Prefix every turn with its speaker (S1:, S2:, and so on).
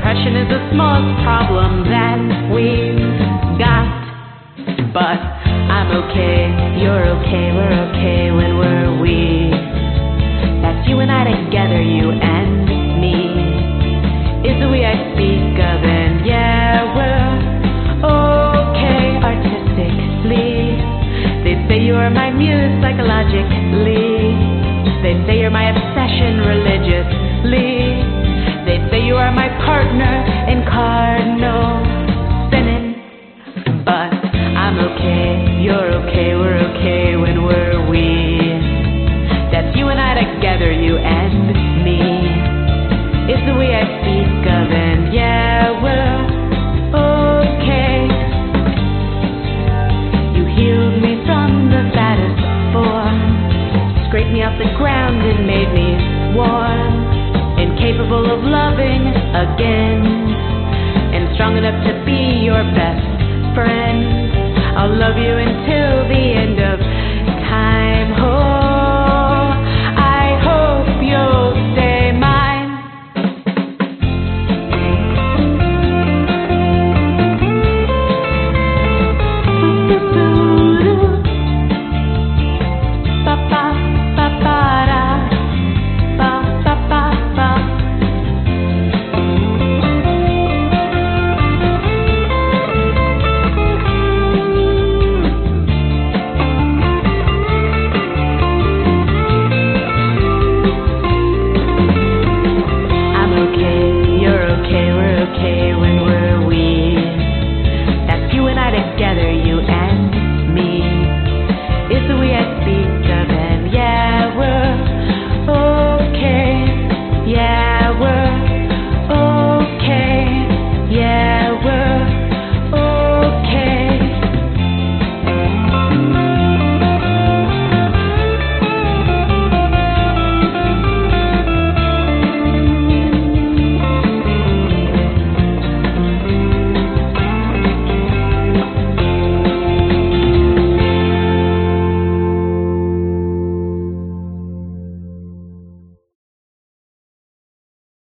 S1: depression is the smallest problem that we've got. But I'm okay, you're okay, we're okay when we're we. That's you and I together, you and me. Is the we I speak of, and yeah, we're okay artistically. They say you are my muse psychologically. They say you're my obsession religiously. They say you are my partner in cardinal sin. But I'm okay, you're okay, we're okay when we're we. That's you and I together, you and me. It's the way I speak of, and yeah, we're okay. You healed me from the fattest form, scraped me off the ground and made me warm, incapable of loving again, and strong enough to be your best friend. I'll love you until